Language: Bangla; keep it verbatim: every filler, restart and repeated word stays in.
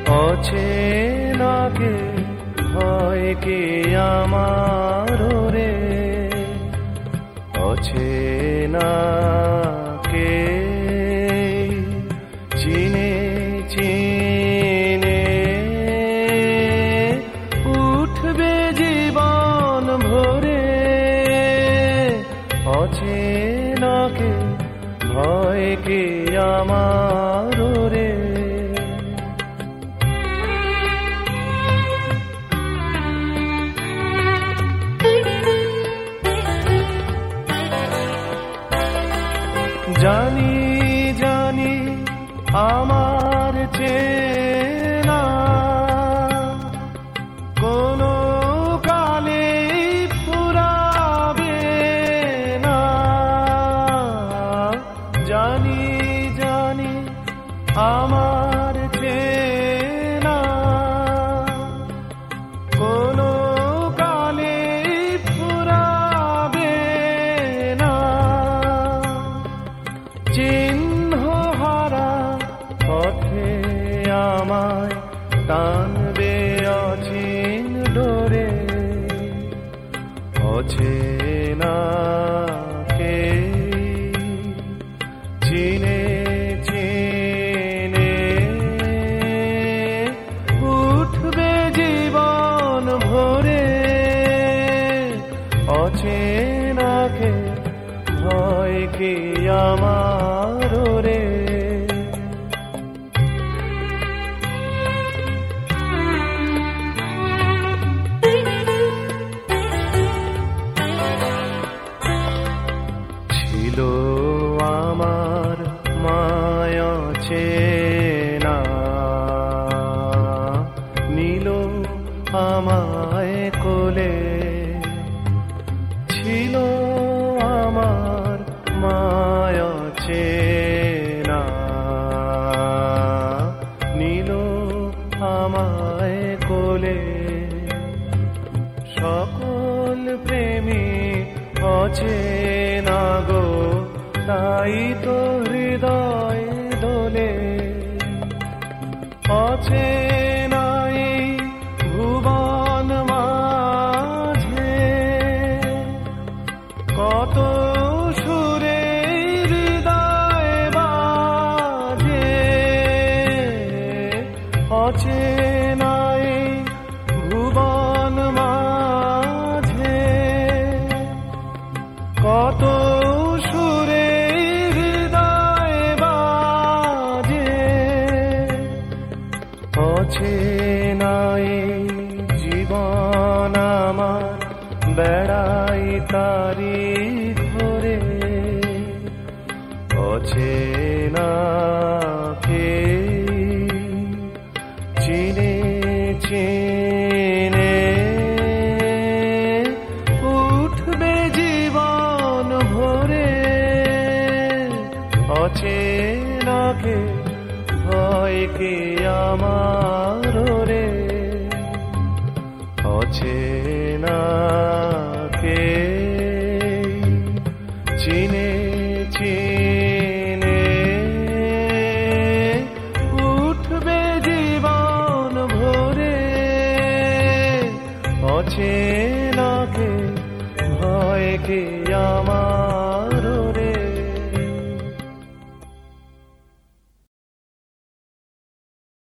অচেনাকে ভয় কে আমার রে, অচেনাকে চিনে চিনে উঠবে জীবন ভরে, অচেনাকে ভয় কে আমার রে। জানি জানি আমার চেনা কোনো কালে ফুরাবে না, জানি জানি আমার চেনা কোনো কালে ফুরাবে না, চিহ্ন হারা পথে আমায় টানবে অচিন ডোরে, অচেনাকে চিনে চিনে উঠবে জীবন ভরে, অচেনাকে ভয় কে আমার রে। ছিল আমার মায়া চেনা, নিল আমায় কোলে, ছিল আমার মায়া চেনা, নিল আমায় কোলে, সকল প্রেমী অচেনা গো, তাই তো হৃদয় দোলে, অচেনাই ভুবন মাঝে কত সুরে হৃদয় বাজে, অচেনাই ভুবন মাঝে কত সুরে হৃদয় বাজে, অচেনাই জীবন আমার বেড়াই তারি ঘরে, অচেনাকে চিনে চিনে উঠবে জীবন ভরে, অচেনাকে ভয় কে আমার রে, অচেনাকে চিনে চিনে উঠবে জীবন ভরে, অচেনাকে ভয় কে আমার